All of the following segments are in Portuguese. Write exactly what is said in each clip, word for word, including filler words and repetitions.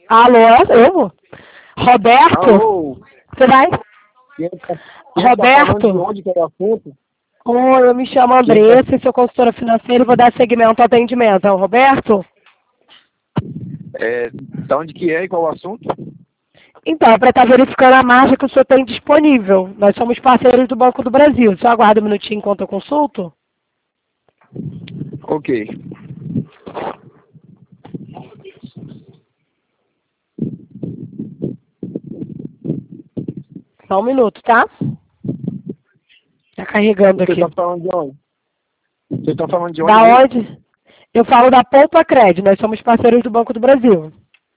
Alô, eu? Roberto? Alô? Você vai? Quem tá, quem tá Roberto? falando de onde que é o assunto? Oi, eu me chamo Quem tá, Andressa, sou consultora financeira e vou dar segmento ao atendimento. É o Roberto? é, da onde que é e qual o assunto? Então, para estar verificando a margem que o senhor tem disponível. Nós somos parceiros do Banco do Brasil. Só aguarda um minutinho enquanto eu consulto. Ok. Só um minuto, tá? Tá carregando Você aqui. está falando de onde? Você está falando de onde Da mesmo? onde? Eu falo da Poupa Crédito. Nós somos parceiros do Banco do Brasil.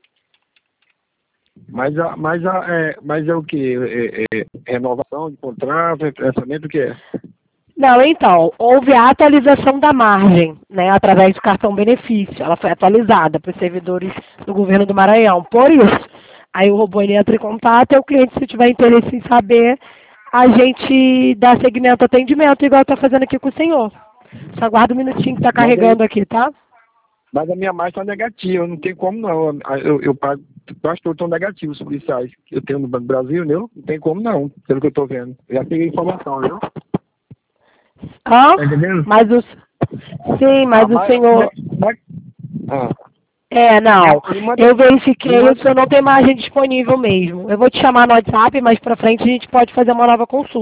Mas, a, mas, a, é, mas é o que? É, é, é renovação de contrato, é pensamento, o que é? Não, então, houve a atualização da margem, né, através do cartão benefício. Ela foi atualizada para os servidores do governo do Maranhão. Por isso, aí o robô ele entra em contato e o cliente, se tiver interesse em saber, a gente dá segmento ao atendimento, igual está fazendo aqui com o senhor. Só aguarda um minutinho que está Mas, aí, carregando aqui, tá? mas a minha margem está negativa, não tem como não. Eu, eu pago, quase todos estão negativos os policiais que eu tenho no Banco do Brasil, entendeu? Não tem como não, pelo que eu estou vendo. Eu já peguei informação, viu? Hã? Tá entendendo? Mas o... Sim, mas Ah, o mas, senhor... mas, ah, É, não. me manda, Eu me verifiquei, o manda, senhor não tem margem disponível mesmo. Eu vou te chamar no WhatsApp, mas para frente a gente pode fazer uma nova consulta.